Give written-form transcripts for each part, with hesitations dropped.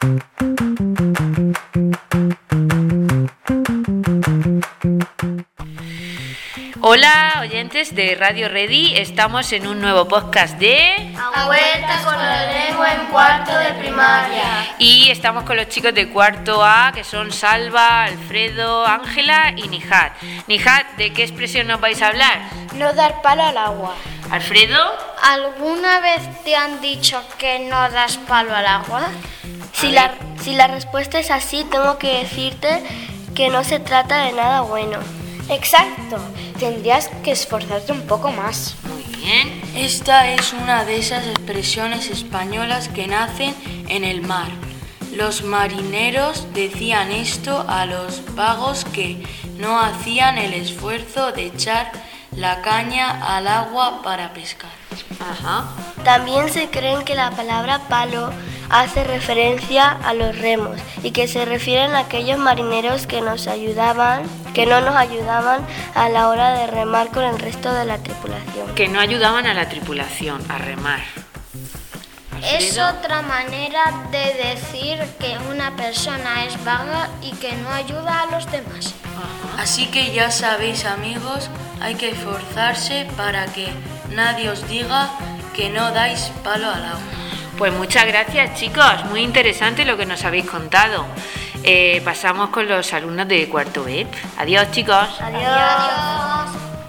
Hola, oyentes de Radio Ready, estamos en un nuevo podcast de A vuelta con la lengua en cuarto de primaria. Y estamos con los chicos de cuarto A, que son Salva, Alfredo, Ángela y Nijat. Nijat, ¿de qué expresión nos vais a hablar? No dar palo al agua. Alfredo. ¿Alguna vez te han dicho que no das palo al agua? Si la respuesta es así, tengo que decirte que no se trata de nada bueno. Exacto, tendrías que esforzarte un poco más. Muy bien. Esta es una de esas expresiones españolas que nacen en el mar. Los marineros decían esto a los vagos que no hacían el esfuerzo de echar la caña al agua para pescar. Ajá. También se creen que la palabra palo hace referencia a los remos y que se refieren a aquellos marineros que no nos ayudaban a la hora de remar con el resto de la tripulación. Que no ayudaban a la tripulación a remar. Es otra manera de decir que una persona es vaga y que no ayuda a los demás. Ajá. Así que ya sabéis, amigos, hay que esforzarse para que nadie os diga que no dais palo al agua. Pues muchas gracias, chicos, muy interesante lo que nos habéis contado. Pasamos con los alumnos de cuarto B. Adiós, chicos. Adiós.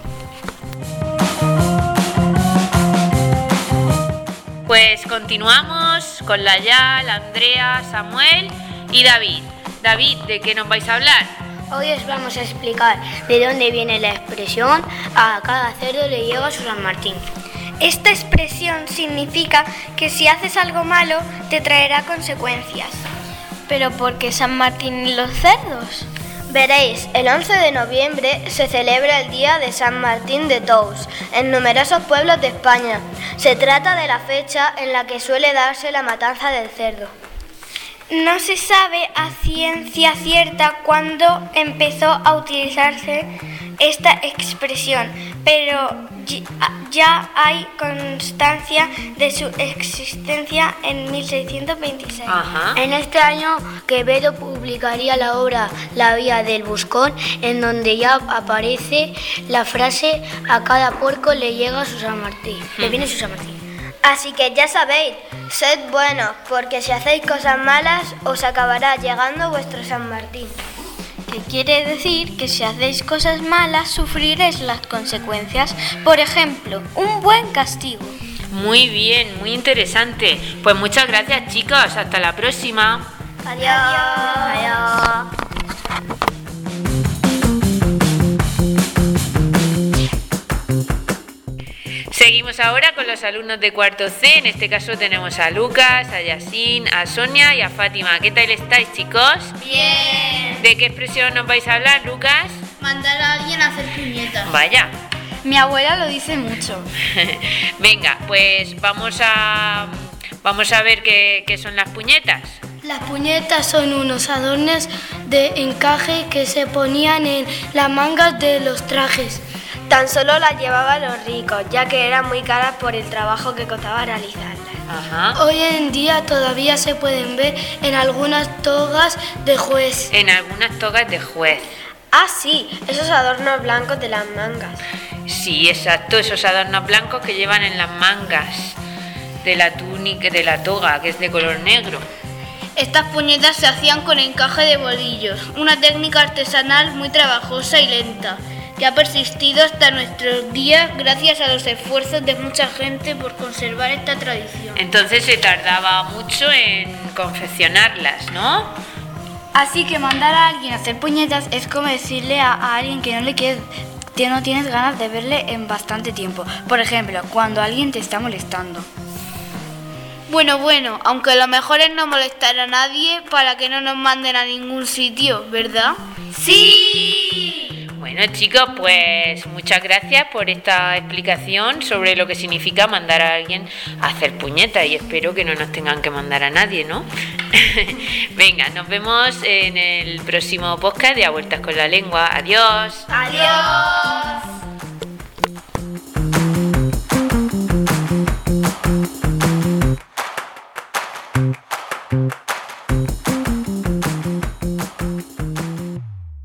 Pues continuamos con la Yal, Andrea, Samuel y David. David, ¿de qué nos vais a hablar? Hoy os vamos a explicar de dónde viene la expresión a cada cerdo le llega su San Martín. Esta expresión significa que si haces algo malo te traerá consecuencias. ¿Pero por qué San Martín y los cerdos? Veréis, el 11 de noviembre se celebra el Día de San Martín de Tous en numerosos pueblos de España. Se trata de la fecha en la que suele darse la matanza del cerdo. No se sabe a ciencia cierta cuándo empezó a utilizarse esta expresión, pero ya hay constancia de su existencia en 1626. Ajá. En este año Quevedo publicaría la obra La Vía del Buscón, en donde ya aparece la frase a cada puerco le llega su San Martín, le viene su San Martín. Así que ya sabéis, sed buenos, porque si hacéis cosas malas os acabará llegando vuestro San Martín. Que quiere decir que si hacéis cosas malas sufriréis las consecuencias. Por ejemplo, un buen castigo. Muy bien, muy interesante. Pues muchas gracias, chicos. Hasta la próxima. Adiós. Seguimos ahora con los alumnos de cuarto C. En este caso tenemos a Lucas, a Yasin, a Sonia y a Fátima. ¿Qué tal estáis, chicos? Bien. ¿De qué expresión nos vais a hablar, Lucas? Mandar a alguien a hacer puñetas. Vaya. Mi abuela lo dice mucho. Venga, pues vamos a ver qué son las puñetas. Las puñetas son unos adornos de encaje que se ponían en las mangas de los trajes. Tan solo las llevaban los ricos, ya que eran muy caras por el trabajo que costaba realizarlas. Ajá. Hoy en día todavía se pueden ver en algunas togas de juez. En algunas togas de juez. Ah, sí, esos adornos blancos de las mangas. Sí, exacto, esos adornos blancos que llevan en las mangas de la túnica, de la toga, que es de color negro. Estas puñetas se hacían con encaje de bolillos, una técnica artesanal muy trabajosa y lenta, que ha persistido hasta nuestros días gracias a los esfuerzos de mucha gente por conservar esta tradición. Entonces se tardaba mucho en confeccionarlas, ¿no? Así que mandar a alguien a hacer puñetas es como decirle a alguien que no tienes ganas de verle en bastante tiempo. Por ejemplo, cuando alguien te está molestando. Bueno, aunque lo mejor es no molestar a nadie para que no nos manden a ningún sitio, ¿verdad? ¡Sí! Bueno, chicos, pues muchas gracias por esta explicación sobre lo que significa mandar a alguien a hacer puñetas y espero que no nos tengan que mandar a nadie, ¿no? Venga, nos vemos en el próximo podcast de A Vueltas con la Lengua. Adiós. ¡Adiós!